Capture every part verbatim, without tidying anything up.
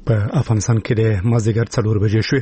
په افغانستان کې د مازدیګر څلور بجې شوې.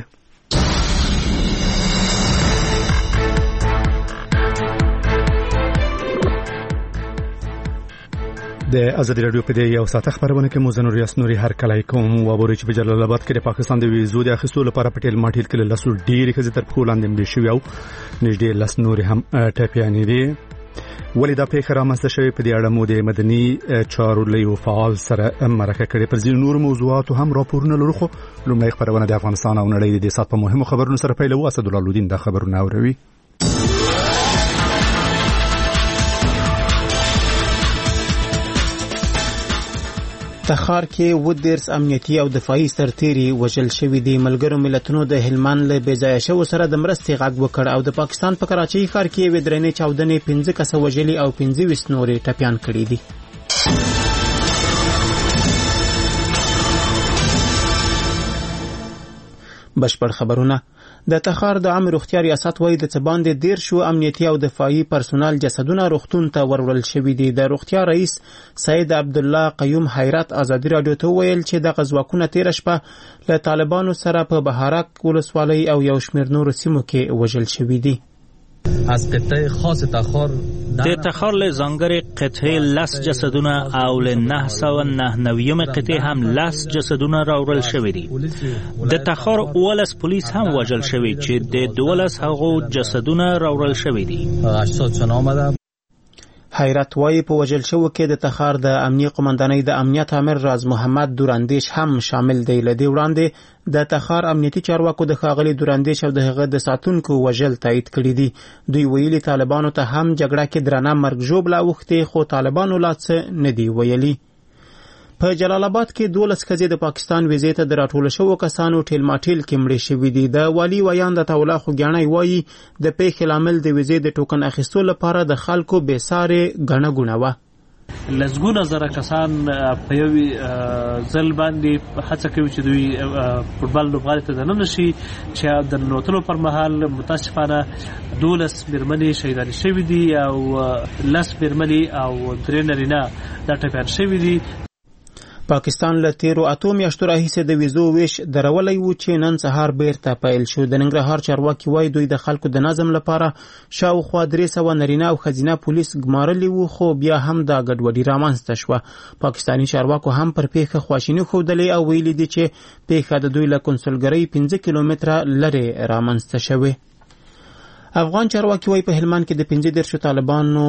د ازادي رادیو په دې یو ساعت خبرونه کې موزن ریاست نوري هر کله کوم وابوري چې په جلال آباد کې د پاکستان د ویزو د اخیستو لپاره پټیل ماټیل کې لاسو ډېری خزې تر خپل لاندې ملي شوی او نږدې لاس نوري هم ټاپیانې دي. ولې دا پیښه رامنځته شوې په دې اړه مو د مدني چارو لیو فعال سره مرکه کړې. پر ځینو نور موضوعاتو هم راپورونه لرو، خو لومړی خبرونه د افغانستان او نړۍ د سات په مهمو خبرونو سره پیلوو. اسد الله الدین دا خبرونه اوروي. تخار کې ودرس امنیتي او دفاعي سرتیري وژل شوی دی. ملګرو ملتونو د هلمند له بېځایه شوو سره د مرستې غږ وکړ او د پاکستان په کراچۍ ښار کې یوې درنې چاودنې پنځه کسه وژلي او پنځه ویشت نورې ټپیان کړي دي. بشپړ خبرونه. د تخار د عام روغتیا ریاست وایي د څه باندې دېر شو امنیتي او دفاعي پرسونال جسدونه روغتون ته وروړل شوي دي. د روغتیا رئیس سید عبدالله قیوم حیرت ازادي راډیو ته وویل چې دغه ځواکونه تېره شپه له طالبانو سره په بهارک ولسوالۍ او یو شمېر نورو سیمو کې وژل شوي دي. از قطعه خاص تخار د تخار له ځانګړې قطعه لس جسدونه او له نه سوه نهه نویم قطعه هم لس جسدونه راوړل شوي دي. د تخار اولس پولیس هم وژل شوي چې د دولس هغو جسدونه راوړل شوي دي. حیرت وایي په وژل شوو کې د تخار د امنیه قمندانۍ د امنیت امر راز محمد دوراندیش هم شامل دی. له دې وړاندې د تخار امنیتي چارواکو د ښاغلي دوراندیش او د هغه د ساتونکو وژل تایید کړي دي. دوی ویلي طالبانو ته هم جګړه کې درنه مرګ ژوبله اوښتې، خو طالبانو لا څه نه دي ویلي. په جلال آباد کې دولس ښځې د پاکستان ویزې ته د راټولو شوو کسانو ټیل ماټیل کې مړې شوي دي. د والي ویان د تولا خوږیاڼی وایي د پیښې لامل د ویزې د ټوکن اخیستو لپاره د خلکو بې سارې ګڼه ګوڼه وه. لسګونه زره کسان په یو ځل باندې هڅه کوي چې دوی فوټبال لوبغالي ته دننه شي، چې د ننوتلو پر مهال متاسفانه دولس میرمنې شهیدانې شوي دي او لس میرمنې او درې نارینه دا ټپیان شوي دي. پاکستان له تیرو اتو میاشتو راهیسې د ویزو ویش درولی و چې نن سهار بیرته پیل شو. د ننګرهار چارواکي وایي دوی د خلکو د نظم لپاره شاوخوا درې سوه نارینه او ښځینه پولیس ګمارلي وو، خو بیا هم دا ګډوډي رامنځته شوه. پاکستاني چارواکو هم پر پیښه خواشیني ښودلې او ویلي دي چې پیښه د دوی له کنسولګرۍ پنځه کیلومتره لرې رامنځته شوې. افغان چارواکي وایي په هلمند کې د پنځه دېرشو طالبانو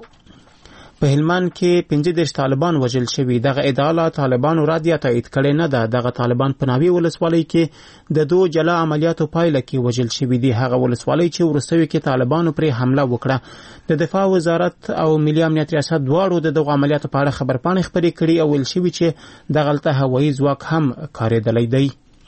په هلمند کې پنځه دېرش طالبان وژل شوي. دغه ادعا له طالبانو رادیه تایید کړې نه ده. دغه طالبان په ناوې ولسوالۍ کې د دو جلا عملیاتو پایله کې وژل شوي دي. هغه ولسوالۍ چې وروستیو کې طالبانو پرې حمله وکړه. د دفاع وزارت او ملي امنیت ریاست دواړو د دغو عملیاتو په اړه خبرپاڼې خپرې کړي او ویل شوي چې دغلته هوایي ځواک هم کارېدلی دی.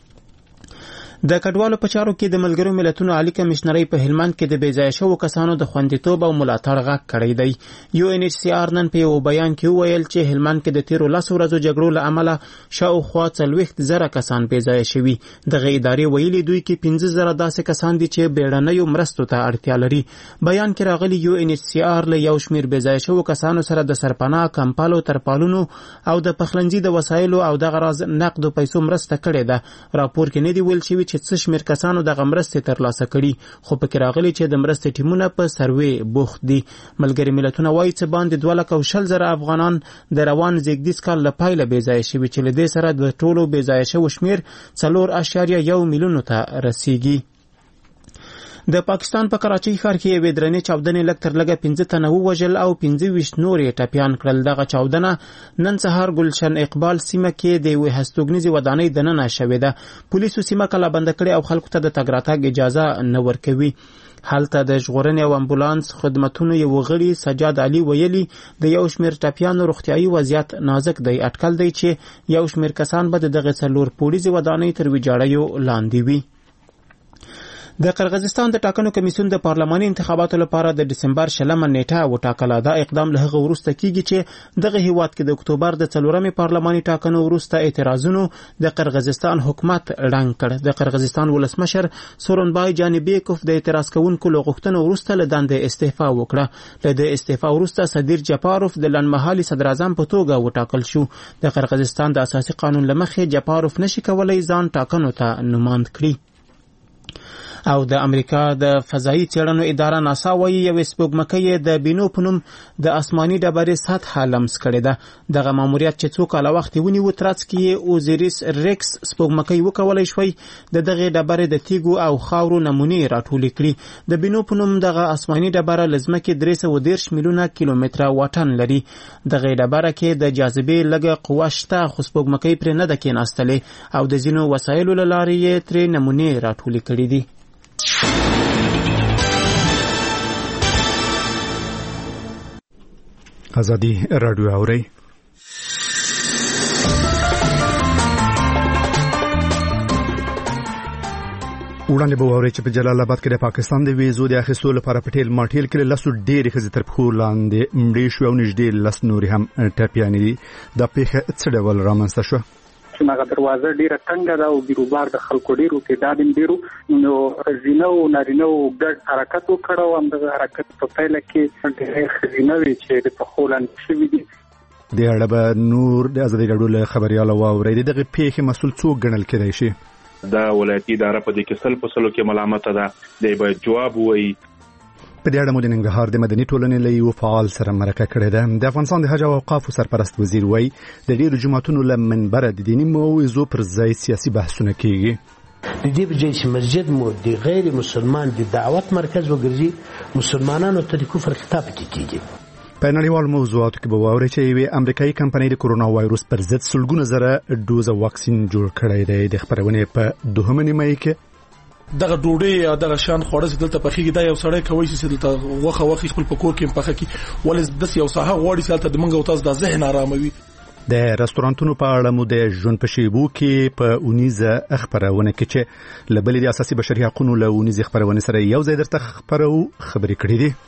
د کډوالو په چارو کې د ملګرو ملتونو عالی کمشنرۍ په هلمند کې د بېځایه شوو کسانو د خوندیتوب او ملاتړ غږ کړی دی. یو ان ایچ سی آر نن په یو بیان کې وویل چې هلمند کې د تیرو لسو ورځو جګړو له امله شاوخوا څلوېښت زره کسان بېځایه شوي. دغه ادارې ویلي دوی کې پنځه زره داسې کسان دي چې بیړنیو مرستو ته اړتیا لري. بیان کې راغلي یو ان ایچ سی آر له یو شمېر بېځایه شوو کسانو سره د سرپناه، کمپالو، ترپالونو او د پخلنځي د وسایلو او دغه راز نقدو پیسو مرسته کړې ده. راپور کې نه دی ویل شوي چې څه شمېر کسانو دغه مرستې ترلاسه کړي، خو پکې راغلي چې د مرستې ټیمونه په سروې بوخت دي. ملګري ملتونه وایي څه باندې دوه لکه او شل زره افغانان د روان زېږدیز کال له پیله بېځایه شوي، چې له دې سره د ټولو بېځایه شوو شمېر څلور اعشاریه یو میلیونو ته رسیږي. د پاکستان په کراچۍ ښار کې یوې درنې چاودنې لږ تر لږه پنځه تنه ووژل او پنځه ویشت نور یې ټپیان کړل. دغه چاودنه نن سهار ګلشن اقبال سیمه کې د یوې هستوګنیزې ودانۍ دننه شوې ده. پولیسو سیمه کلابنده کړې او خلکو ته د تګ راتګ اجازه نه ورکوي. هلته د ژغورنې او امبولانس خدمتونو یو غړي سجاد علي ویلي د یو شمېر ټپیانو روغتیایي وضعیت نازک دی. اټکل دی چې یو شمېر کسان به د دغه څلور پوړیزې ودانۍ تر ویجاړیو لاندې وي. د قرغیزستان د ټاکنو کمیسیون د پارلماني انتخاباتو لپاره د دسمبر شلمه نیټه وټاکله. دا اقدام له هغه وروسته کیږي چې دغه هیواد کې د اکتوبر د څلورمې پارلماني ټاکنو وروسته اعتراضونو د قرغیزستان حکومت ړنګ کړ. د قرغیزستان ولسمشر سورونبای جانبیکوف د اعتراض کوونکو له غوښتنو وروسته له دندې استعفا وکړه. له د استعفا وروسته صدیر جپاروف د لنډمهالي صدر اعظم په توګه وټاکل شو. د قرغیزستان د اساسي قانون له مخې جپاروف نشي کولای ځان ټاکنو ته نوماند کړي. او د امریکا د فضایي څېړنو اداره ناسا وایي یو سپوږمکۍ د بینو په نوم د آسماني ډبرې سطحه لمس کړې ده. دغه ماموریت چې څو کاله وخت ونیو ترڅ کې اوزیریس ریکس سپوږمکۍ وکولای شوی د دغه ډبرې د تیږو او خاورو نمونې راټولې کړي. د بینو په نوم دغه آسماني ډبره له ځمکې درې سوه دېرش میلیونه کیلومتره واټن لري. دغه ډبره کې د جاذبې لږه قوه شته خو سپوږمکۍ پرې نه ده کېناستلې او د ځینو وسایلو له لارې یې ترې نمونې راټولې کړي دي. ازادي رادیو اوري وړاندې به واورئ چې په جلال آباد کې د پاکستان د ویزو د اخیستو لپاره پټیل ماټیل کې لسو ډېرې ښځې تر پښو لاندې مړې شوې او نږدې لس نورې هم ټپیانې دي. دا پیښه څه ډول رامنځته شوه؟ چې هغه دروازه ډیره تنګه ده او بیروبار د خلکو ډیرو تعداد ډیرو نو ښځینه او نارینه ګډ حرکت وکړ او همدغه حرکت په پیل کې ډېرې ښځینه وې چې د پښو لاندې شوې دي. د اړه به نور د ازادي راډیو له خبرياله واورئ. دغه پیښې مسؤل څوک ګڼل کېدای شي؟ دا ولایتي اداره په دې کې سل په سلو کې ملامت ده. دی باید جواب ووایي. په دې اړه مو د ننګرهار د مدني ټولنې له یو فعال سره مرکه کړې ده. د افغانستان د حج او اوقافو سرپرست وزیر وایي د ډېرو جماعتونو له منبره د دیني موعظو پر ځای سیاسي بحثونه کېږي. د دې په ځای چې مسجد مو د غیر مسلمان د دعوت مرکز وګرځي مسلمانانو ته د کفر خطاب کیږي. په نړیوالو موضوعاتو کې به واورئ چې یوې امریکایي کمپنۍ د کورونا وایروس پر ضد سلګونه زره ډوزه واکسین جوړ کړی دی. د خپرونې په دوهمه نیمایي کې دغه ډوډۍ یا دغه شان خوړه چې دلته پخېږي دا یو سړی کوي چې دلته غوښه وخی خپل په کور کې پخه کی ولې داس یو ساحه غوړي چې دلته د منګو تاسو د ذهن آراموي. د رستورانتونو په اړه مو د ژوند په شیبو کې په اونیزه خبرونه کې چې لبلې د اساسي بشري حقوقو له اونیزه خبرونه سره یو ځای درته خبرو خبرې کړې دي.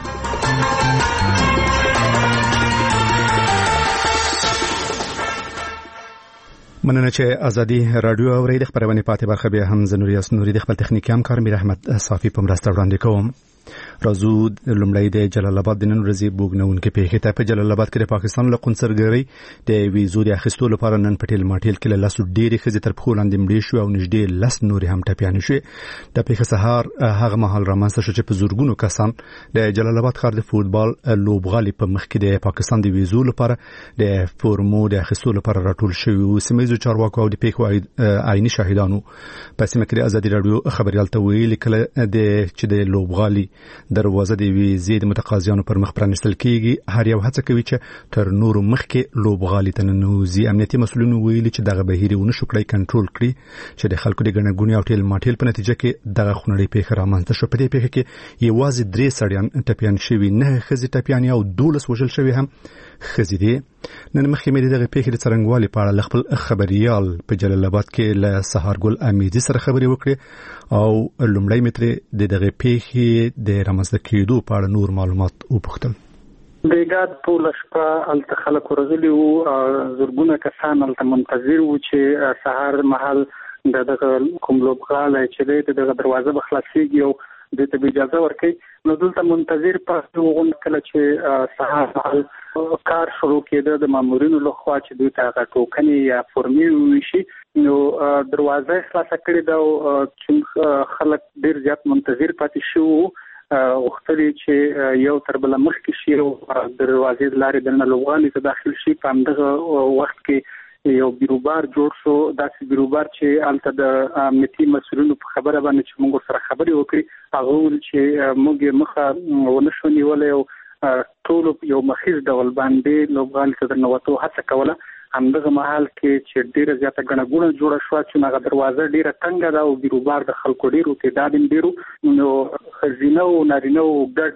مننه چې ازادي رادیو اوري. د خبرونه پاتې برخه به هم زنوریاس نوري د خپل تخنیکی همکار میر احمد صافي په مرسته وړاندې کوم. راځو لومړی د جلال آباد د نن ورځې بوګنونکو پیښې ته. په جلال آباد کې د پاکستان له قونسلګرۍ د ویزو د اخیستو لپاره نن پټیل ماټیل کې لاسو ډېرې ښځې تر پښو لاندې مړې شوې او نږدې لس نورې هم ټپیانې شوې. د پیښې سهار هغه مهال رامنځته شو چې په زورګونو کسان د جلال آباد ښار د فوټبال لوبغالي په مخ کې د پاکستان د ویزو لپاره د فورمو د اخیستو لپاره راټول شوي وو. سیمه چارواکو او د پیښو عیني شاهدانو په سیمه کې د ازادي رادیو خبريال ته ویلي کله د چې د لوبغالي دروازه د ویزې د متقاضیانو پر مخ پرانستل کیږي. هر یو هڅه کوي چې تر نورو مخکې لوبغالي ته ننوځي. امنیتي مسؤلینو ویلي چې دغه بهیر ونه شو کړی کنټرول کړي چې د خلکو د ګڼګونې او ټیل ماټیل په نتیجه کې دغه خونړۍ پیښه رامنځته شو. په دې پیښه کې یوازې درې سړیان ټپیان شوي، نه ښځې ټپیانې او دولس وژل شوي هم ښځې دي. نن مخکې مې دغه پیښې د څرنګوالي په اړه خپل خبريال په جلال آباد کې له سهارګل امیدي سره خبرې وکړې او لومړی متر د دغه پیښې د رامنځته کېدو په اړه نور معلومات وپوښتل. بیګاد ټول شپه الته خلک ورغلي وو، زرګونه کسان الته منتظر وو چې سهار مهال دغه کوم لوبغالی چې دغه دروازه به خلاصېږي او د ته اجازه ورکړي. نو دلته منتظر پاتې وو کله چې سهار مهال کار شروع کېده د مامورینو لخوا چې دوی ته هغه ټوکنې یا فورمې وویشي. نو دروازه خلاصه کړې ده او چې خلک ډېر زیات منتظر پاتې شوي وو، غوښتل چې یو تر بله مخکې شي او د دروازې د لارې دننه لوبغالي ته داخل شي. په همدغه وخت کې یو بیروبار جوړ شو، داسې بیروبار چې هلته د امنیتي مسؤلینو په خبره باندې چې موږ سره خبرې وکړي هغه وویل چې موږ مخه ونه شو نیولی او ټولو یو مخیز ډول باندې لوبغالي ته د ننوتو هڅه کوله. همدغه مهال کې چې ډېره زیاته ګڼه ګوڼه جوړه شوه چې هغه دروازه ډېره تنګه ده او بیروبار د خلکو ډېرو تعداد ډېرو نو ښځینه او نارینه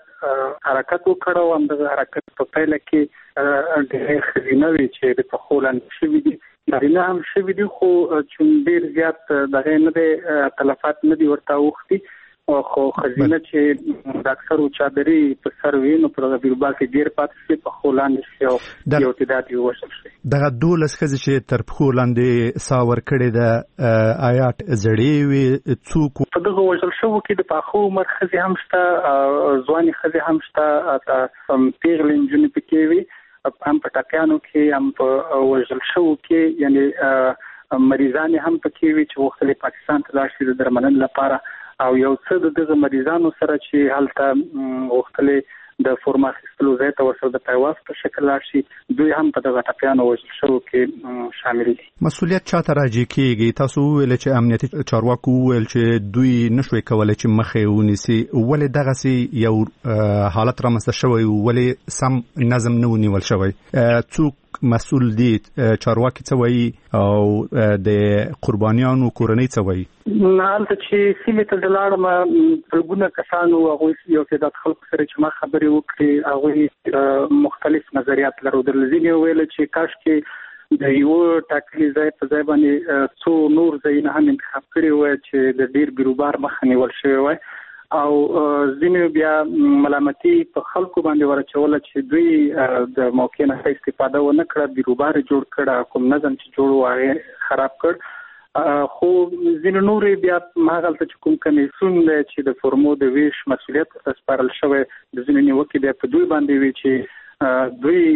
ګډ حرکت وکړ او همدغه حرکت په پیله کې ډېرې ښځینه وې چې د پښو لاندې شوي دي، نارینه هم شوي دي، خو چې ډېر زیات دغه نه دی تلفات نه دي ورته اوښتي. خو خزینه چې د اکثر چادري په سر وینو پر د بیربا کې ډیر پاتې په خولاندې شو یو تعداد یو وشل شي دغه دولس خزې چې تر خولاندې ساور کړي د آیات زړې وي څوک په دغه وشل شو کې د پاخو مرکز هم شته ځواني خزې هم شته پیغل انجن پکې وي هم په ټاکانو کې هم په وشل شو کې یعنی مریضان هم پکې وي چې وختلې پاکستان ته لاړ شي د درملنې لپاره او یو څه د دغه مریضانو سره چې هلته وختلې د فورما خستلو ځای ته ورسره د پیواز په شکل راشي دوی هم په دغه ټاپیانو وژل شو کې شامل دي. مسؤلیت چاته راځي کېږي؟ تاسو ویل چې امنیتي چارواکو ویل چې دوی نشوي کولای چې مخې ونیسي، ولې دغه سي یو حالت رامنځته شوی، ولې سم نظم نه ونیول شوی؟ څوک مسؤل دي؟ چارواکي څه وایي او د قربانیانو کورنۍ څه وایي؟ هلته چې سیمې ته د لاړم سلګونه کسانو هغوی یو تعداد خلکو سره چې ما خبرې وکړې هغوی مختلف نظریات لرل. ځینې ویل چې کاش کې د یو ټاکلي ځای په ځای باندې څو نور ځایونه هم انتخاب کړي وای چې د ډیر بیروبار مخه نیول شوی وای، او ځینې بیا ملامتي په خلکو باندې ورچول چې دوی د موقع نه استفاده ونه کړه، بیروبار جوړ کړه، کوم نظم چې جوړ وای خراب کړ. خو ځینې نورې بیا ماغلته چې کوم کمیسیون دی چې د فورمو د ویش مسؤلیت ورته سپارل شوی د ځینې نیوکې بیا په دوی باندې وي چې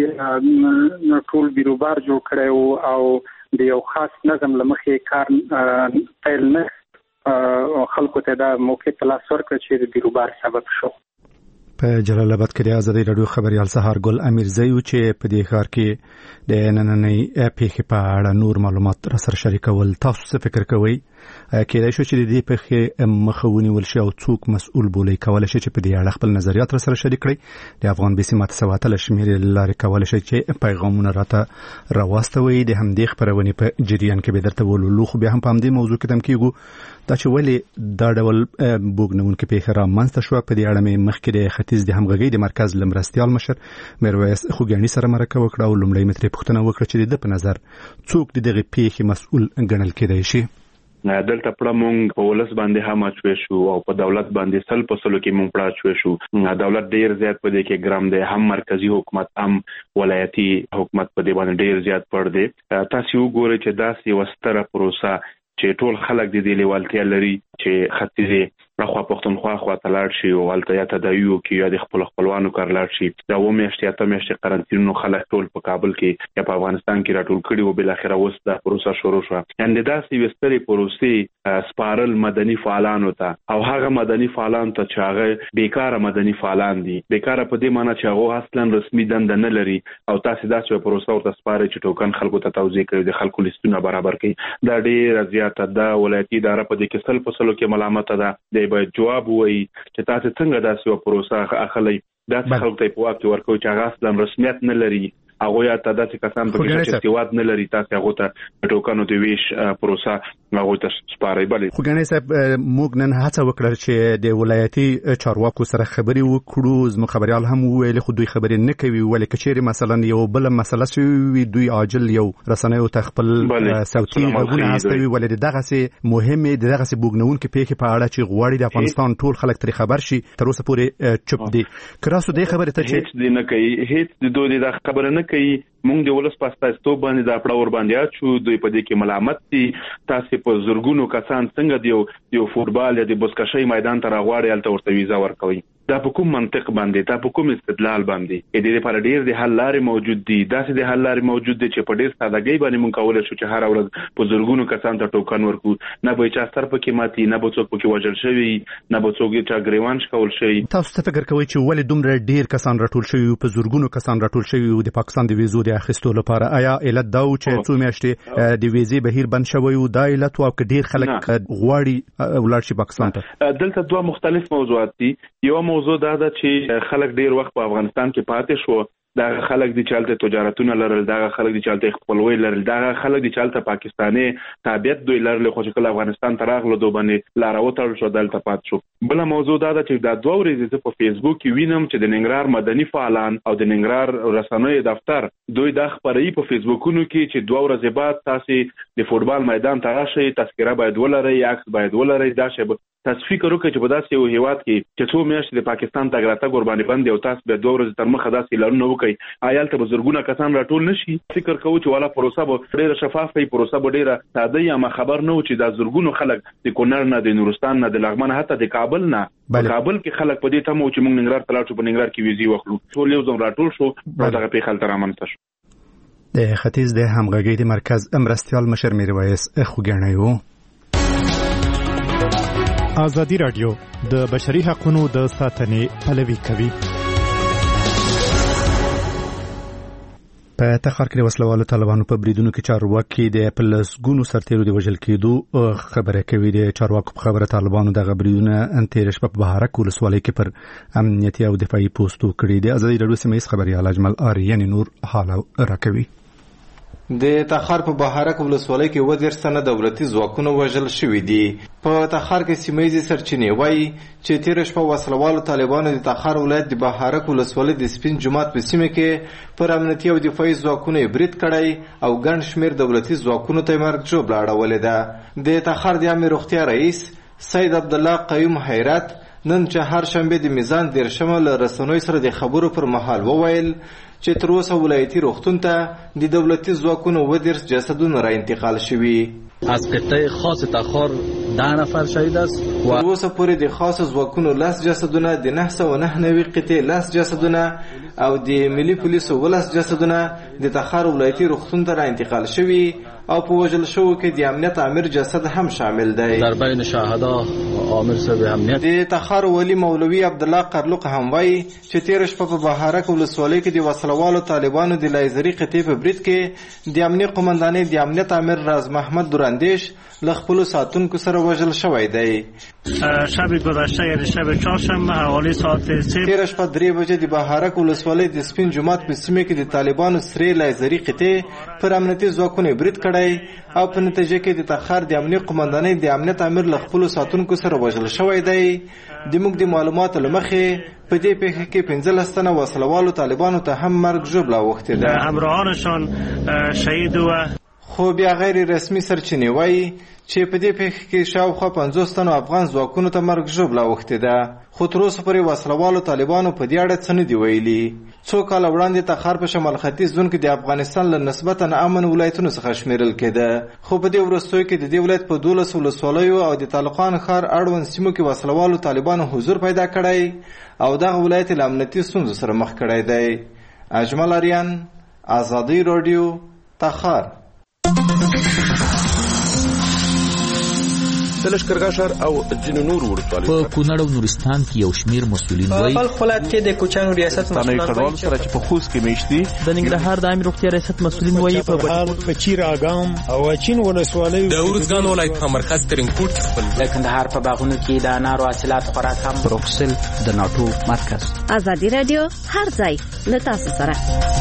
دوی ټول بیروبار جوړ کړی او د یو خاص نظم له مخې کار پیل نه خلکو ته دا موقع په لاس ورکړه چې د بیروبار سبب شو. په جلال آباد کې د ازادي رادیو خبريال سهار ګل امیرزی چې په دې ښار کې د نننۍ پیښې په اړه نور معلومات را سره شریکول. تاسو څه فکر کوئ؟ کېدای شو چې د دې پیښې مخه ونیول شي او څوک مسؤل بولي؟ کولای شي چې په دې اړه خپل نظریات را سره شریک کړئ. د افغان بي سي ماته سواتل شمیرې لارې کولای شي چې پیغامونه راته راواستوي. د همدې خبرونې په جریان کې به درته ولولو، خو بیا هم په همدې موضوع کې تم کېږو دا چې ولې دا ډول بوګنونکې پیښه رامنځته شوه. په دې اړه مې مخکې د ختیځ د همغږۍ د مرکز لمرستیال مشر میرویس خوګیاڼي سره مرکه وکړه او لومړی مې ترې پوښتنه وکړه چې د په نظر څوک د دغې پیښې مسؤل ګڼل کېدای شي. دلته پړه مونږ په ولس باندې هم اچوي شو او په دولت باندې سل په سلو کې مونږ پړه اچوي شو. دولت ډیر زیات په دې کې ګرام دی، هم مرکزی حکومت هم ولایتي حکومت په دې باندې ډیر زیات پړ دی. تاسو وګورئ چې داسې وستره پروسه چې ټول خلک د دې لیوالتیا لري چې ختیځي راخوا پښتونخوا خوا ته لاړ شي او هلته یا تداویو کې یا د خپل خپلوانو کار لاړ شي. دا اوه میاشتې اته میاشتې قرنطینونو خلک ټول په کابل کې یا په افغانستان کې راټول کړي او بالاخره اوس دا پروسه شروع شوه. یعنې داسې یوې سترې پروسې سپارل مدني فعالانو ته او هغه مدني فعالان ته چې هغه بیکاره مدني فعالان دي، بیکاره په دې معنی چې هغه اصلا رسمي دنده نه لري او تاسو داسې یوه پروسه ورته سپارئ چې ټوکن خلکو ته توزیع کوي، د خلکو لیستونه برابر کوي. دا ډېره زیاته ده. ولایتي اداره په دې کې سل په سلو کې ملامته ده. دی باید جواب وایي چې تاسو څنګه داسې یوه پروسه اخلئ، داسې خلکو ته په واک کې ورکوي چې هغه اصلا رسمیت نه لري، هغه یا ته داسې کسان په کې چې استواد نه لري، تاسو هغه ته ټوکنو د ویش پروسه هغه ته سپارئ. بلې خوګیاڼي صاحب موږ نن هڅه وکړه چې د ولایتي چارواکو سره خبرې وکړو، زموږ خبريال هم ویل خو دوی خبرې نه کوي. ولې کچېرې مثلا یو بل مسله شوی دوی عاجل یو رسنیو ته خپل صوتي غږونه هستوي، ولې دغه سي مهمه دغه سي بوګنونکې پیښې په اړه چې غواړي د افغانستان ټول خلک ترې خبر شي تر اوسه پورې چپ دي. کراسو دې خبره ته چې هیڅ دې نه کوي، هیڅ د دوی د خبره نه کوي. مونږ د ولس پاستاستو باندې دا پړه ور باندې اچو، دوی په دې کې ملامت دي. تاسو په زورګونو کسان څنګه دیو یو فوټبال یا د بوسکشي میدان ته راغواړي الته ورته ویزا ورکوي؟ دا په کوم منطق باندې، دا په کوم استدلال باندې؟ د دې لپاره ډېر د حل لارې موجود دي. داسې د حل لارې موجود دي چې په ډېر سادهګۍ باندې مونږ کولای شو چې هر ورځ په زورګونو کسان ته ټوکن ورکو، نه به چا سر پکې ماتي، نه به څوک پکې وژل شوی، نه به څوک چا ګریوان شکول شي. تاسو څه فکر کوئ چې ولې دومره ډېر کسان راټول شوي، په زورګونو کسان راټول شوي او د پاکستان د ویزو د اخیستو لپاره؟ آیا علت دا و چې څو میاشتې د ویزې بهیر بند شوی و دا علت و او که ډېر خلک غواړي ولاړ شي پاکستان ته؟ دلته دوه مختلف موضوعات دي. یو موضوع دا ده چې خلک ډېر وخت په افغانستان کې پاتې شو، دا خلک دي چالت تجارتونه لرل، دا خلک دي چالت خپلوي لرل، دا خلک دي چالت پاکستاني تابعیت دوی لرل، خو چې کله افغانستان ته راغله دوی باندې لار وتړل شو، دلته پات شو. بل موضوع دا ده چې دا دوه ورځې په فیسبوک کې وینم چې د ننګرهار مدني فعالان او د ننګرهار رسنیو دفتر دوی دا خبري په فیسبوکونو کې چې دوه ورځې بعد تاسو د فوټبال میدان ته راشئ، تذکره باید ولرئ، عکس باید ولرئ، دا شی تاسو فکر وکړئ چې په داسې یو هیواد کې چې څو میاشتې د پاکستان تګ راتګ قرباني بند او تاسو به دوه ورځې تر مخه داسې اعلانونه وکړي آیا ته بزرګونه کسان راټول نشي فکر کوو چې والا پروسه به ډیره شفافه پروسه به ډیره ساده یا ما خبر نه و چې د زرګونو خلک د کونړ نه د نورستان نه د لغمان حتی د کابل نه په کابل کې خلک په دې تمو چې موږ ننګرهار ته لاړ شو په ننګرهار کې ویزي واخلو ټول یو ځل راټول شو دغه په خلک رامنځته شو د ختیځ د همغږۍ د مرکز امرستیال مشر میرویس خوګنی وو. ازادي رادیو د بشري حقوقو د ساتنې پلوي کوي. په تخار کې وسلوالو طالبانو په بریدونو کې چارواکي د پلسګونو سرتیرو د وژل کېدو خبره کوي. د چارواکو په خبره طالبانو د غبريدونه انتیر شپه په بهارک ولسوالۍ کې پر امنیتي او دفاعي پوسټو کړی دی. ازادي رادیو سیمه ییز خبري اجمل آریان نور حالا راکوي. د تخار په بهارک ولسوالۍ کې ودیر سنه دولتي ځواکونه وژل شوي دي. په تخار کې سیمایي سرچینې وایي چې تیر شپه وسلوالو طالبانو د تخار ولایت د بهارک ولسوالۍ د سپین جومات په سیمه کې پر امنیتي او دفاعي ځواکونه برید کړی او ګڼ شمېر دولتي ځواکونو ته مرګ ژوبله اړولې ده. د تخار د عامې روغتیا رئیس سید عبدالله قیوم حیرت نن چهار شنبه د میزان دیرشمه له رسنیو سره د خبرو پر مهال وویل چې تر اوسه ولایتي روغتون ته د دولتي ځواکونو ودرس جسدونه را انتقال شوي. از قطعه خاص تخار ده نفر شهید است و تر اوسه پورې د خاص ځواکونو لس جسدونه د نه سوه نهه نوي قطعې لس جسدونه او د ملي پولیسو ولس جسدونه د تخار ولایتي روغتون ته را انتقال شوي او په وژل شوو کې د امنیت امیر جسد هم شامل دی. در بین شهدا عامر صاحب امنیت د تخار ولی مولوی عبدالله قرلوق هم وایي چې تیر شپه په بهارک ولسوالۍ کې د وسلوالو طالبانو د لایزري قطعې په برید کې د امنیت قومندانۍ د امنیت امیر راز محمد دوراندیش له خپلو ساتونکو سره وژل شوی دی. شب گذشته یعنی شب چهارشنبه حوالی ساعت سه تیر شپه درې بجې د بهارک ولسوالۍ د سپین جومات په سیمه کې د طالبانو سرې لایزري قطعې پر امنیتي ځواکونو برید کړی او په نتیجه کې د تخار د امنیت قومندانۍ د امنیت امیر له خپلو ساتونکو سره وژل شوی دی. د موږ د معلوماتو له مخې په دې پیښه کې پنځلس تنه وسلوالو طالبانو ته هم مرګ ژوبله اوښتې ده. همراهانشان شهید و خو بیا غیر رسمي سرچینې وایي چې په دې پیښه کې شاوخوا پنځوس تنو افغان ځواکونو ته مرګ ژوبله اوښتې ده. خو تر اوسه پورې وسلوالو طالبانو په دې اړه څه نه دي ویلي. څو کاله وړاندې تخار په شمال ختیځ زون کې د افغانستان له نسبتا امن ولایتونو څخه شمیرل کېده. خو په دې وروستیو کې د دې ولایت په دولس ولسوالیو او د طالقان ښار اړوند سیمو کې وسلوالو طالبانو حضور پیدا کړی او دغه ولایت له امنیتي ستونزو سره مخ کړی دی. اجمل آریان، ازادي رادیو، تخار. د لشکرګاه او ځینو نور ورسوالۍ په کونړ او نورستان کې یو شمیر مسؤلین وایي په ولایت کې د کوچنو ریاست مسؤلین وایي چې په خوست کې میشتي د ننګرهار د عامې روغتیا ریاست مسؤلین وایي په بهار په چیر اګام او اچین ولسوالۍ د ورزګان ولایت په مرکز ترینکوټ خپل د کندهار په باغونو کې د انارو حاصلات خوراک هم بروکسل د ناټو مرکز. ازادي رادیو هر ځای له تاسو سره.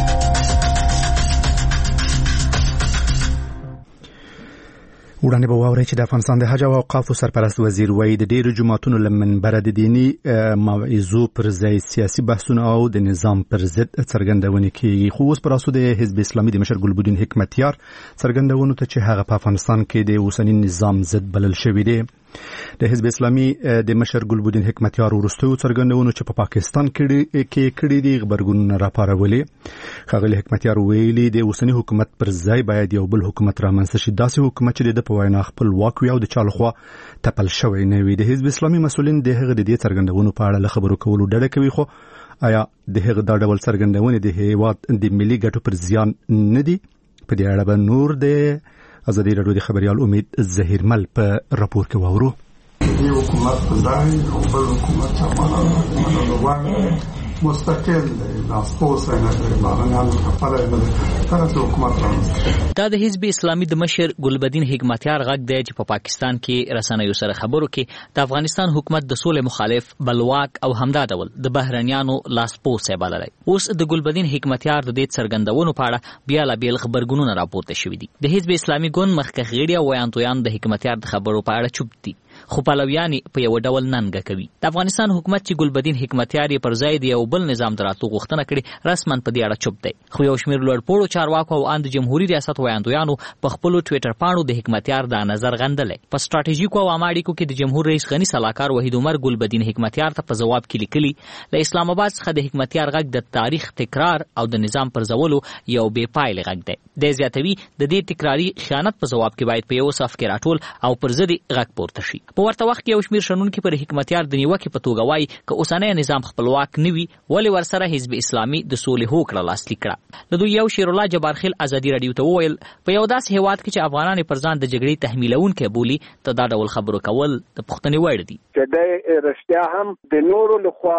وړاندې به واورئ چې د افغانستان د حج او اوقافو سرپرست وزیر وایي د ډېرو جماعتونو له منبره د دیني موعظو پر ځای سیاسي بحثونه او د نظام پر ضد څرګندونې کېږي. خو اوس پر اساس د حزب اسلامي د مشر ګلبدین حکمتیار څرګندونو ته چې هغه په افغانستان کې د اوسني نظام ضد بلل شوی دی. د حزب اسلامي د مشر ګلبدین حکمتیار ورستیو څرګندونو چې په پاکستان کې کړي دي خبرګونونه راپارولې. ښاغلي حکمتیار ویلي د اوسني حکومت پر ځای باید یو بل حکومت رامنځته شي، داسې حکومت چې د په وینا خپلواک وي او د چا لخوا تپل شوی نه وي. د حزب اسلامي مسؤلین د هغه د دې څرګندونو په اړه له خبرو کولو ډډه کوي. خو آیا د هغه دا ډول څرګندونې د هیواد د ملي ګټو پر زیان نه دي؟ په دې اړه به نور د ازادي رادیو د خبريال امید زهیرمل په راپور کې واورو. دی حکومت په ځای او بل حکومت عمله مستقل دی ناسپوس نه دی باندې خپل نه طرف حکومت راځي. دا د حزب اسلامي د مشر ګلبدین حکمتیار غږ دی چې په پا پاکستان کې رسنیو سره خبرو کې د افغانستان حکومت د سولې مخالف بلواک او همدا ډول د بهرنیانو لاسپوس بللی. اوس د ګلبدین حکمتیار د دې څرګندونو په اړه بیا لا بیل خبرګونونه راپورته شوي دي. د حزب اسلامي ګوند مخکښ غړي او ویاندویان د حکمتیار د خبرو په اړه چوپ دي. خو پلویان په یو ډول ننګه کوي. د افغانستان حکومت چې ګلبدین حکمتیار پر ځای دی یو بل نظام دراتو غوښتنه کړي رسما په دې اړه چوپ دی. خو یو شمېر لوړپوړو چارواکو او اند جمهوریت ریاست وایاندویانو په خپل ټوئیټر پاڼو د حکمتیار دا نظر غندلې. په سټراټیژیکو او عامه اړیکو کې د جمهور رئیس غنی صلاحکار وحید عمر ګلبدین حکمتیار ته په جواب کې لیکلي له اسلام آباد څخه د حکمتیار غږ د تاریخ تکرار او د نظام پر زولو یو بې پایلې غږ دی. د زیاتوي د دې تکراری خیانت په جواب کې باید په یو صف کې راټول او پر ضد غږ پورته شي. په ورته وخت کې یو شمېر شنونکي پر حکمتیار د نیوکې په توګه وایي که اوسنی نظام خپلواک نه وي ولې ورسره حزب اسلامي د سولې هوکړه لاسلیک کړه. له دوی یو شیر الله جبارخیل ازادي رادیو ته وویل په یو داسې هیواد کې چې افغانان پر ځان د جګړې تحمیلونکي بولي ته دا ډول خبرو کول د پوښتنې وړ دي. چې د رښتیا هم د نورو لخوا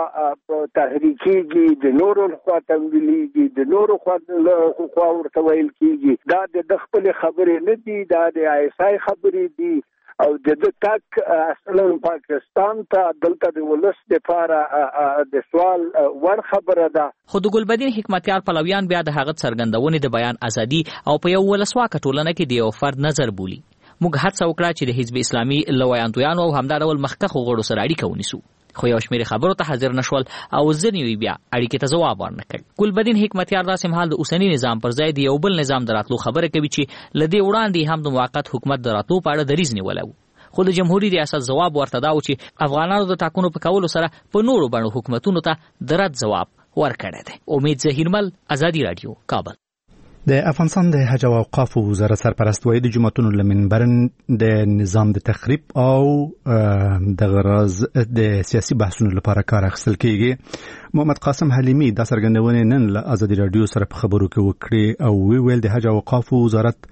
تحریکېږي، د نورو لخوا تمویلېږي، د نورو لخوا ورته ویل کېږي. دا د خپل خبرې نه دي، دا د آی اس آی خبرې دي او د د تک اصلا پاکستان ته دلته د ولس لپاره د سوال ور خبره ده. خو د ګلبدین حکمتیار پلویان بیا د هغه څرګندونې د بیان ازادي او په یو ولسواکه ټولنه کې د یو فرد نظر بولي. موږ هڅه وکړه چې د حزب اسلامي له وایاندویانو او همدا ډول مخکښو غړو سره اړیکه ونیسو، خو یو شمېر خبرو ته حاضر نشول او ځینې بیا اړیکې ته ځواب ورنکړ. ګلبدین حکمتیار داسې مهال د اوسني نظام پر ځای د یو بل نظام د راتلو خبره کوي چې له دې وړاندې هم د موقت حکومت د راتلو په اړه دریځ نیولی و. خو د جمهوریت ریاست ځواب ورته دا و چې افغانانو د ټاکنو په کولو سره په نورو بڼو حکومتونو ته د رد ځواب ورکړی دی. امید ظهیرمل، ازادي رادیو، کابل. د افغانستان د حج او اوقاف وزارت سرپرست وایي د جمعتونو له منبرن د نظام د تخریب او د غرض د سیاسي بحثونو لپاره کار اخیستل کیږي. محمد قاسم حلیمی دا څرګندونه نن له ازادي رادیو سره په خبرو کې وکړي او وی ویل د حج او اوقاف وزارت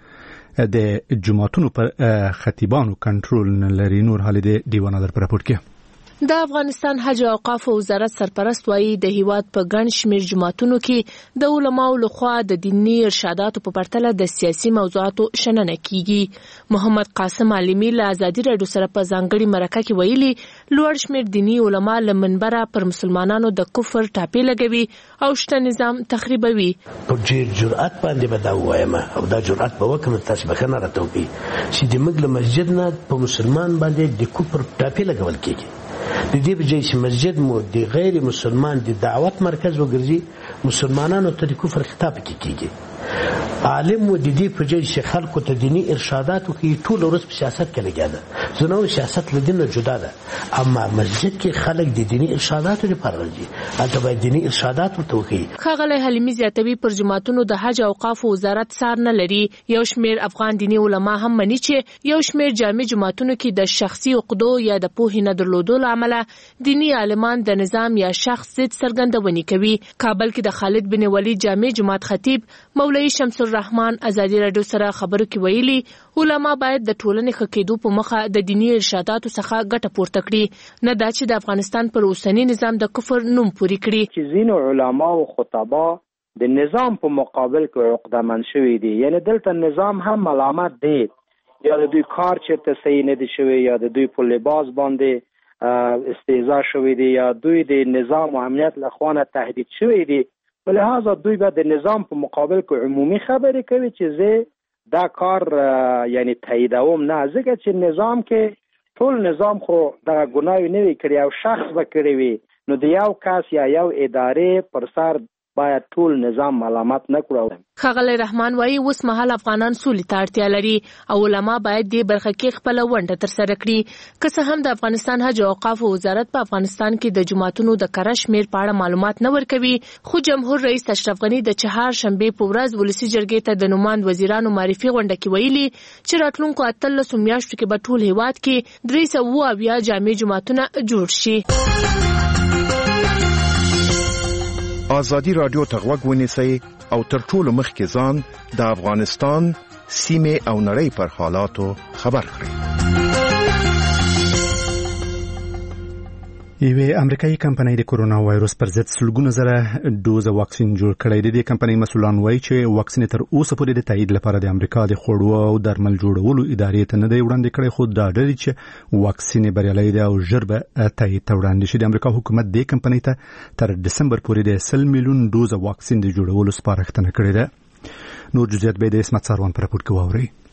د جمعتونو پر خطیبانو کنټرول نه لري. نور حال د دیوان در پر راپورټ کې د افغانستان حج او اوقاف وزارت سرپرست وایي د هیواد په ګڼ شمېر جماعتونو کې د علماو لخوا د دیني ارشاداتو په پرتله د سیاسي موضوعاتو شننه کیږي. محمد قاسم عالمي له ازادي رادیو سره په ځانګړي مرکه کې ویلي لوړ شمېر دیني علما له منبره پر مسلمانانو د کفر ټاپې لګوي او شته نظام تخریبوي. په ډېر جرأت باندې به دا ووایم او دا جرأت به وکړم تاسو بخښنه راته وکړئ چې د موږ له مسجد نه په مسلمان باندې د کفر ټاپې لګول کېږي. د دې په ځای چې مسجد مو د غیر مسلمان د دعوت مرکز وګرځي مسلمانانو ته د کفر خطاب کیږي. عالم مو د دې په ځای چې خلکو ته دینی ارشادات کوي ټول ورځ په سیاست کې لګیا ده. زنو سیاست له دین نه جدا ده، اما مسجد کې خلک د دینی ارشاداتو لپاره راځي، هلته باید دینی ارشادات ورته وکړي. ښاغلی حلیمي زیاتوي پر جماعتونو د حج او اوقاف وزارت څار نه لري. یو شمېر افغان دیني علما هم مني چې یو شمېر جامع جماعتونو کې د شخصي عقدو یا د پوهې نه درلودو له امله دینی عالمان د نظام یا شخص ضد څرګندونې کوي. کابل کې د خالد بن ولید جامع جماعت خطیب مولوي شمس الرحمن ازادي رادیو سره خبرو کې ویلي علما باید د ټولنې ښه کېدو په مخه د دینی ارشاداتو څخه ګټه پورته کړي، نه دا چې د افغانستان پر اوسني نظام د کفر نوم پوري کړي. چې ځینو علما او خطبا د نظام په مقابل کې عقدهمن شوي دي، یعنی دلته نظام هم ملامت دی، یا د دوی کار چېرته صحیح نه دی شوی، یا د دوی په لباس باندې استهزاء شوی دی، یا دوی د نظام او امنیت له خوا نه تهدید شوی دی. لہذا دوی به د نظام په مقابل کې عمومي خبرې کوي چې زه دا کار یعنی تاییدوم نه، ځکه چې نظام کې ټول نظام خو دغه ګناوې نه وي کړي او شخص به کړی وي، نو د یو کس یا یو ادارې پر سر باید ټول نظام ملامت نه کړو. ښاغلی رحمان وایي اوس مهال افغانان سولې ته اړتیا لري او علما باید دې برخه کې خپله ونډه ترسره کړي. که څه هم د افغانستان حج او اوقاف وزارت په افغانستان کې د جماعتونو د کره شمېر په اړه معلومات نه ورکوي، خو جمهور رئیس اشرف غني د چهار شنبې په ورځ ولسي جرګې ته د نوماند وزیرانو معرفي غونډه کې ویلي چې راتلونکو اتلسو میاشتو کې به ټول هیواد کې درې سوه اویا جامع جماعتونه جوړ شي. ازادي رادیو ته غوږ ونیسئ او تر ټولو مخکې ځان د افغانستان سیمې او نړۍ پر حالاتو خبر کړئ. یوه امریکایي کمپنۍ د کورونا وایروس پر ضد سلګونه زره ډوزه واکسین جوړ کړی دی. د کمپنۍ مسولان وایي چې واکسین تر اوسه پورې د تایید لپاره د امریکا د خوړو او درمل جوړولو ادارې ته نه دی وړاندې کړی، خو دا ډېر چې واکسین بریالي دی او ژر به تایید ته وړاندې شي. د امریکا حکومت د کمپنۍ ته تر دسمبر پورې د سل میلیون ډوزه واکسین د جوړولو سپارښتنه کړې ده. نور جزئیات به د اسمت ساروان پر راپور کې واورئ.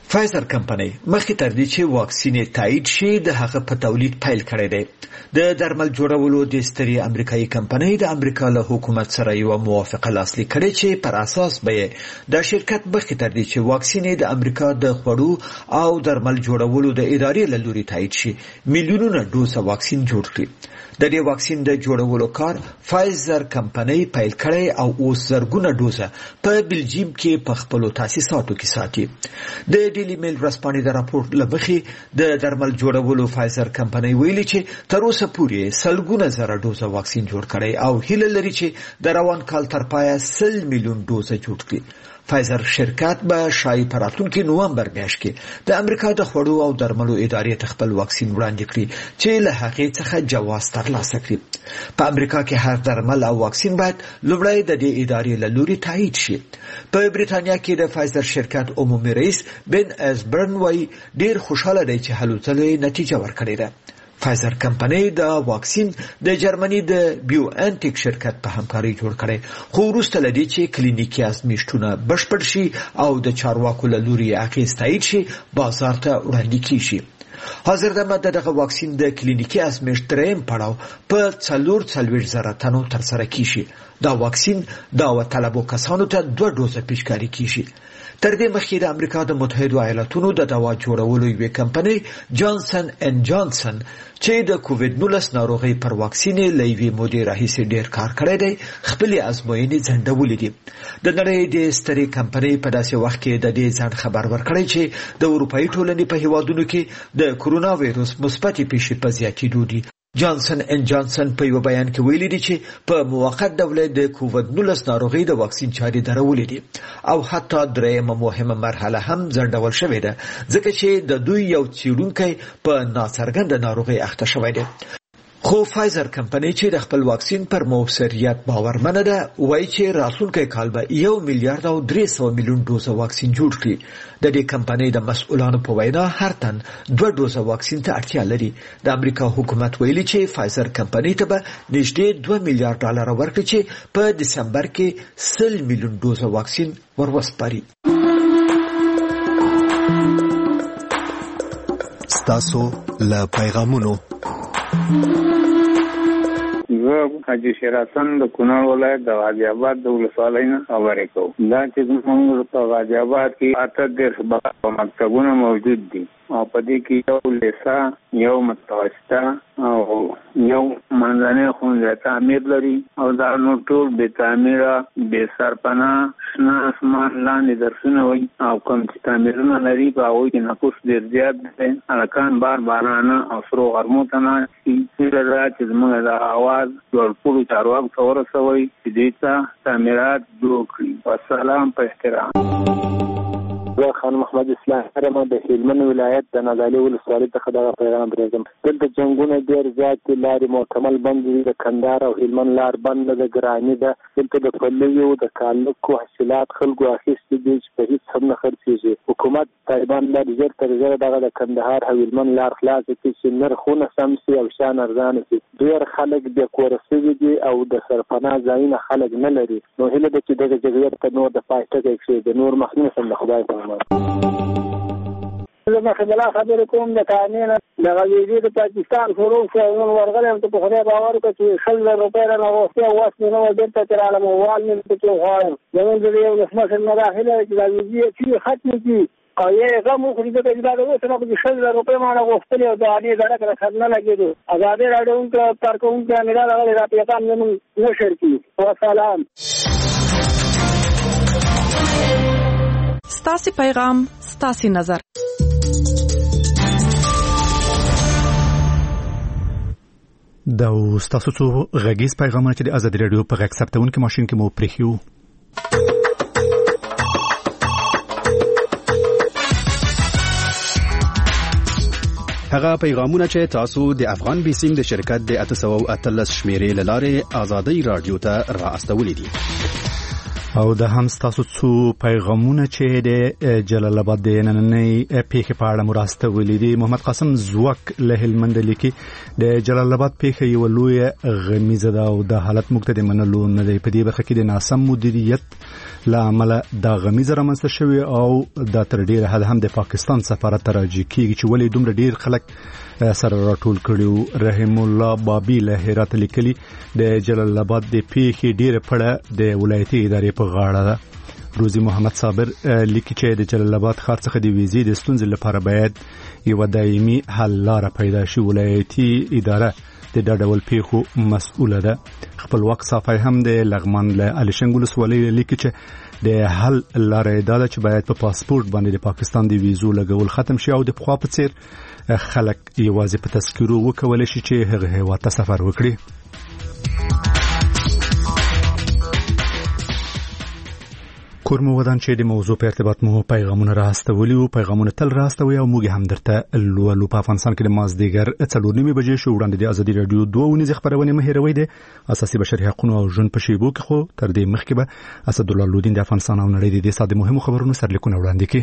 فایزر کمپنۍ مخکې تر دې چې واکسین تایید شي د هغه په تولید پیل کړی دی. د درمل جوړولو د ستري امریکایي کمپنۍ د امریکا له حکومت سره یو موافقه لاسلیک کړې چې پر اساس به د شرکت مخکې تر دې چې واکسین د امریکا د خوړو او درمل جوړولو د ادارې له لوري تایید شي میلیونونه ډوز واکسین جوړ کړي. د دې واکسین د جوړولو کار فایزر کمپنۍ پیل کړی او اوس زرګونه ډوزه په بلجیم کې په خپلو تاسیساتو کې ساتي. د ډیلی میل ورځپاڼې د راپور لمخې د درمل جوړولو فایزر کمپنۍ ویلي چې تر اوسه پورې سلګونه زره ډوزه واکسین جوړ کړي او هیله لري چې د روان کال تر پایه سل میلیون ډوزه جوړ کړي. فایزر شرکت به شایي په راتلونکي نومبر میاشت کې د امریکا د خوړو او درملو ادارې ته خپل واکسین وړاندې کړي چې له هغې څخه جواز ترلاسه کړي. په امریکا کې هر درمل او واکسین باید لومړی د دې ادارې له لوري تایید شي. په بریتانیا کې د فایزر شرکت عمومي رئیس بن اسبرن وايي ډیر خوشاله دی چې هلو ځلې نتیجه ورکړې ده. فایزر کمپنۍ د واکسین د جرمني د بیو انټیک شرکت په همکاري جوړ کړي خو وروسته لدی چې کلینیکي ازمایښتونه بشپړ شي او د چارواکو له لوري اخیست تایید شي بازار ته وړاندې کیږي. حاضر دمه دغه واکسین د کلینیکي ازمایښت دریم پړاو په څلور څلوېښت زره تنو ترسره کیږي. دا واکسین د وطلبو کسانو ته دوه ډوزه پیشکاري کیږي. تر دې مخکې د امریکا د متحده ایالاتونو د دوا جوړولو یوې کمپنۍ جانسن اینڈ جانسن چې د کووډ نولس ناروغۍ پر واکسین لوي مودې راهیسې ډیر کار کړی دی خپل ازموینې ځنډولې دي. د نړۍ د ستري کمپنۍ په داسې وخت کې د دې ځان خبر ورکړی چې د اروپאי ټولنې په هیوادونو کې د کورونا وایروس مثبت پیښې په زیاتېدو دي. جانسن اینڈ جانسن په یو بیان کې ویلي دي چې په موقت ډول د کووډ نولس ناروغۍ د واکسین چارې درولې دي او حتی درېیمه مهمه مرحله هم ځنډول شوې ده ځکه چې د دوی یو څېړونکی په ناڅرګنده ناروغۍ اخته شوی دی. خو فایزر کمپنۍ چې د خپل واکسین پر موثریت باورمنه ده وایي چې راتلونکی کال به یو میلیارډ او درې سوه میلیون ډوزه واکسین جوړ کړي. د دې کمپنۍ د مسؤلانو په وینا هر تن دوه ډوزه واکسین ته اړتیا لري. د امریکا حکومت ویلي چې فایزر کمپنۍ ته به نږدې دوه میلیارډ ډالر ورکړي چې په دسمبر کې سل میلیون ډوزه واکسین وروسپاري. ستاسو له پیغامونو زه حاجي شیر حسن د کونړ ولایت د غازي آباد د ولسوالۍ نه خبرې کوم. دا چې زموږ په غازي آباد کې اته دېرش مکتبونه موجود دي او په دې کې یو لیسا یو متوسطه او یو منځنی ښوونځی تعمیر لري او دا نو ټول بې تعمیره بې سرپناه شنه اسمان لاندې درسونه وایي او کوم چې تعمیرونه لري په هغوی کې نفوس ډېر زیات دی. هلکان بار بارانه او سرو غرمو ته ناست دي. هیله ده چې زموږ د اواز لوړپوړو چارواکو ته ورسوئ چې دوی ته تعمیرات جوړ کړي. والسلام په احترام. زه خان محمد اسلام هرمه د هلمند ولایت د نادعلي ولسوالۍ څخه دغه پیغام پرېږدم. دلته جنګونه ډېر زیات دي. لارې مکمل بند دي. د کندهار او هلمند لار بنده ده، ګراني ده. دلته د پلیو د کالکو حاصلات خلکو اخیستي دي چې په هېڅ هم نه خرڅېږي. حکومت طالبان باید ژر تر ژره دغه د کندهار او هلمند لار خلاصه کړي چې نرخونه سم شي او شیان ارزانه شي. ډېر خلک بې کوره شوي دي او د سرپناه ځایونه خلک نه لري. نو هیله ده چې دغه جګړې ته نور د پای ټکی کښېږدي. نور مخنیوی شم د خدای په زه مخکې بلا خبرې کوم د کانې نه دغه ویډیو د پاکستان شروع شو نن ورغلی یم ته په خدای باور وکړه چې شل زره روپۍ رانه غوښتې او وس مې نه وه بېرته چې رالم موبایل مې پکې وغواړم. زمونږ د یو ولسمشر نه دا هیله ده چې دا ویډیو چې ختمې کړي او یا یې غم وکړي ځکه چې دا د اوس نه پکې شل زره روپۍ ما نه غوښتلې او د هغې زړک رسد نه لګېدو. ازادي راډیو کارکوونکي امیر راغلی دا پیغام زمونږ نشر کړي. وسلام. ستاسې پیغام ستاسې نظر. دا ستاسو څو غږیز پیغامونه چې د ازادي راډیو په غږ ثبتونکي ماشین کې مو پرېښیو. هغه پیغامونه چې تاسو د افغان بیسیم د شرکت د اته سوه او اتلس شمیرې له لارې ازادي راډیو ته را استولې دي. او د هم ستاسو څو پیغامونه چې د جلال آباد د نننۍ پیښې په اړه مراسته ولې دي. محمد قاسم زوک له هلمند لیکي د جلال آباد پیښه یو لوی غمیزه ده او د حالت موږ ته د منلو نه دی. په دې برخه کې د ناسم مدیریت لامل د غمیزه رامنځته شوی او د تر ډیره حد هم د پاکستان سفارت ته راځي کیږي چې ولې دومره ډیر خلک سره راټول کړیو. رحم الله بابی له هرات لیکلي د جلال آباد د پیښې ډیره پړه د ولایتي ادارې په غاړه ده. روزي محمد صابر لیکي چې د جلال آباد ښار څخه د ویزې د ستونزې لپاره باید یو دایمي حل لاره پیدا شي. ولایتي اداره د دا ډول پیښو مسؤله ده. خپلواک صافی هم د لغمان له علشنګ ولسوالۍ لیکي چې د حل لاره دا ده چې باید په پاسپورت باندې د پاکستان د ویزو لګول ختم شي او د پخوا په څیر خلک یوازې په تذکرو وکولای شي چې هغه هیواد ته سفر وکړي. کورمو ودان چې د موضوع په ارتباط مو پیغامونه راستولي او پیغامونه تل راستوي او موږ هم درته لولو. په افغانستان کې د مازدیګر څلور نیمې بجې شو وړاندې د ازادي رادیو دوه ونیزه خبرونه مهیروي د اساسي بشري حقوقو او ژوند په شیبو کې خو تر دې مخکې به اسد الله لودین د افغانستان او نړۍ د ساده مهمو خبرونو سرلیکونه وړاندې کړي.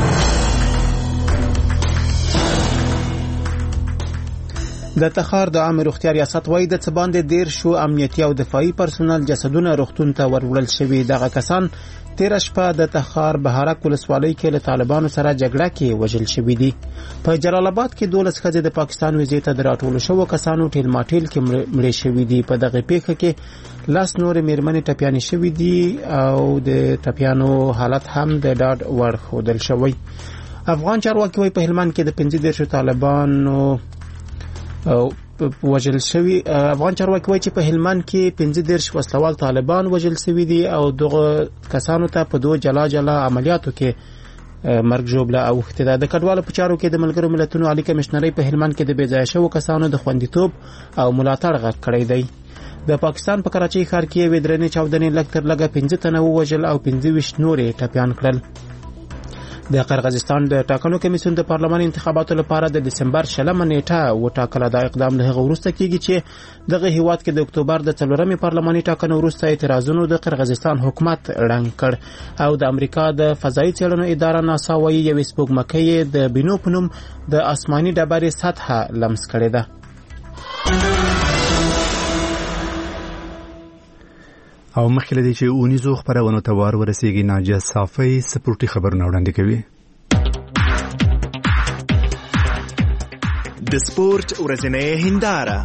د تخار د عامه روغتیا ریاست وایي د څه باندې ډیر شو امنیتي او دفاعي پرسونل جسدونه روغتون ته وروړل شوي. دغه کسان تیر شپه د تخار بهارک ولسوالۍ کې له طالبانو سره جګړه کې وژل شوي دي. په جلال آباد کې دولس ښځې د پاکستان ویزې ته د راټولو شوو کسانو ټیل ماټیل کې مړې شوي دي. په دغه پیښه کې لاس نورې میرمنې ټپیانې شوي دي او د ټپیانو حالت هم د ډاډ وړ ښودل شوی. افغان چارواکي وایي په هلمند کې د پنځه دېرشو طالبانو او وژل شوی. افغان چارواکي وایي چې په هلمند کې پنځه دېرش وسلوال طالبان وژل شوي دي او دغه کسانو ته په دوه جلا جلا عملیاتو کې مرګ ژوبله اوښتې ده. د کډوالو په چارو کې د ملګرو ملتونو عالی کمشنرۍ په هلمند کې د بې ځایه شوو کسانو د خوندیتوب او ملاتړ غږ کړی دی. د پاکستان په کراچۍ ښار کې یوې درنې چاودنې لږ تر لږه پنځه تنه ووژل او پنځه ویشت نورې ټپیان کړل. د قرغیزستان د ټاکنو کمیسیون د پارلمان انتخاباتو لپاره د دسمبر شلمه نیټه وټاکله. دا اقدام له هغه وروسته کیږي چې دغه هیواد کې د اکتوبر د څلورمې پارلماني ټاکنو وروسته اعتراضونو د قرغیزستان حکومت ړنګ کړ او د امریکا د فضایي څېړنو اداره ناسا وایي یوې سپوږمکۍ د بینو په نوم د آسماني ډبرې سطحه لمس کړې ده. او مخکې لدی چې اونیزو خبرونه ته وار ورسیږي ناجیه صافی سپورتي خبرونه وړاندې کوي. د سپورت ورځنۍ هنداره.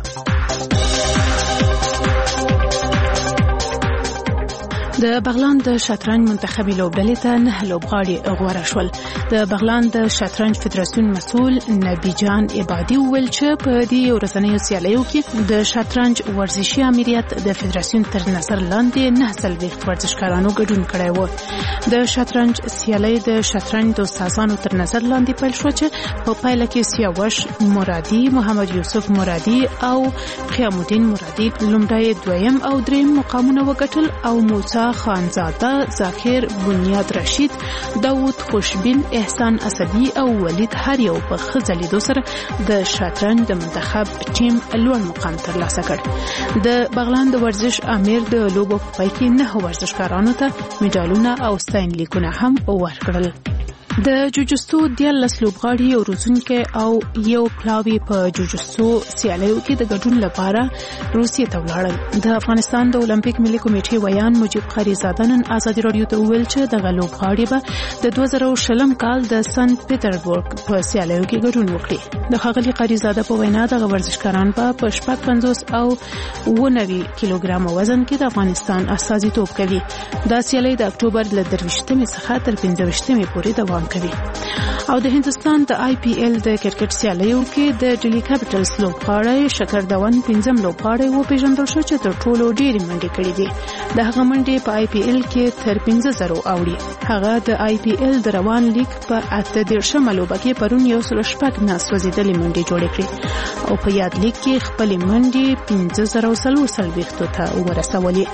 د بغلان د شطرنج منتخبي لوبډلې ته نه لوبغاړي غوړه شول. د بغلان د شطرنج فدراسیون مسؤل نبی جان عبادي وویل چې په دې ورځنیو سیالیو کې د شطرنج ورزشي امریت د فدراسیون تر نظر لاندې نه څلوېښت ورزشکارانو ګډون کړی و. د شطرنج سیالۍ د شطرنج د استادانو تر نظر لاندې پیل شو چې په پایله کې سیاوش مرادي، محمد یوسف مرادي او قیام الدین مرادي لومړی، دویم او دریم مقامونه وګټل او موسی خانزاده، ذاکر بنیاد رشید، داوود خوشبین، احسان اسدی او ولید هر یو په ښه ځلیدو سره د شطرنج د منتخب ټیم لوړ مقام ترلاسه کړ. د بغلان د ورزش امیر د لوبو په پای کې نه ورزشکارانو ته میډالونه او ستاینلیکونه هم ورکړل. د جوجستو دیارلس لوبغاړي یو روزونکي او یو پلاوی په جوجستو سیالیو کې د ګډون لپاره روسیې ته ولاړل. د افغانستان د اولمپیک ملي کمیټې ویان مجيب قریزاده نن ازادي رادیو ته وویل چې دغه لوبغاړي به د دوه زره شلم کال د سنت پیټرزبورګ په سیالیو کې ګډون وکړي. د ښاغلي قریزاده په وینا دغه ورزشکاران په شپږ پنځوس او اوه نوي کیلوګرام وزن کې د افغانستان استازیتوب کوي. دا سیالي د اکتوبر له درویشتمې څخه تر پنځه ویشتمې پورې دوام کوي. او د هندستان د آی پی ایل د کرکټ سیالیو کې د ډیلی کیپټلز لوبغاړی شکر دون پنځم لوبغاړی و پیژندل شو چې تر ټولو ډېرې منډې کړې دي. د هغه منډې په آی پی ایل کې تر پنځه زره اوړي. هغه د آی پی ایل د روان لیګ په اته دېرشمه لوبه کې پرون یو سل شپږ نه سوځېدلې منډې جوړې کړې او په یاد لیګ کې خپلې منډې پنځه زره څلور څلوېښتو ته ورسولې.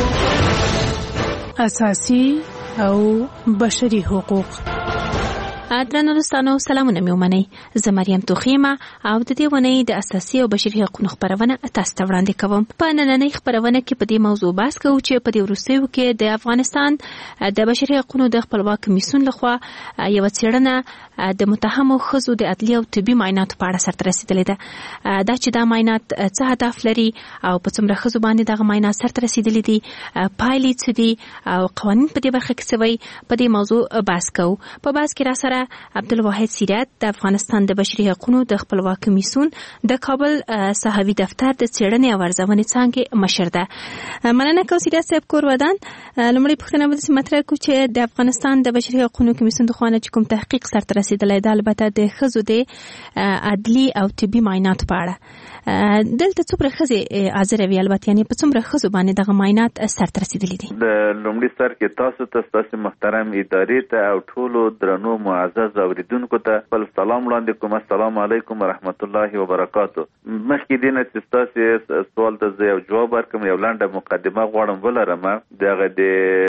اساسي او بشري حقوق. درنو دوستانو سلامونه مې ومنئ. زه مریم توخیمه او د دې ونې د اساسي او بشري حقوقو خبرونه تاسو ته وړاندې کوم. په نننۍ خبرونه کې په دې موضوع بحث کوو چې په دې وروستیو کې د افغانستان د بشري حقوقو د خپلواک کمیسیون لخوا یو څېړنه د متهمو ښځو د عدلي او طبي معایناتو په اړه سرته رسیدلې ده. دا چې دا معاینات څه هدف لري او په څومره ښځو باندې دغه معاینات سرته رسیدلې دي، پایلې څه دي او قوانین په دې برخه کې څه وایي، په دې موضوع بحث کوو. په بحث کې را سره عبدالواحد سیرت د افغانستان د بشري حقوقو د خپلواک کمیسیون د کابل صحافي دفتر د څېړنې او ارزونې څانګې مشر ده. مننه کوم سیرت صاحب کور ودان. لومړی پوښتنه به داسې مطرح کړو چې د افغانستان د بشري حقوقو کمیسیون د خوا نه چې کوم تحقیق سرته رسېدلی ده، البته د ښځو د عدلي او طبي معایناتو په اړه، دلته څومره ښځې حاضرې وي، البته یعنې په څومره ښځو باندې دغه معاینات سرته رسېدلي دي؟ د لومړي سر کې تاسو ته، ستاسو محترم ادارې ته او ټولو درنو معزز اوریدونکو ته خپل سلام وړاندې کوم. السلام علیکم ورحمت الله وبرکاتو. مخکې دې نه چې ستاسو سوال ته زه یو جواب ورکړم، یو لنډه مقدمه غواړم ولرم. دغه د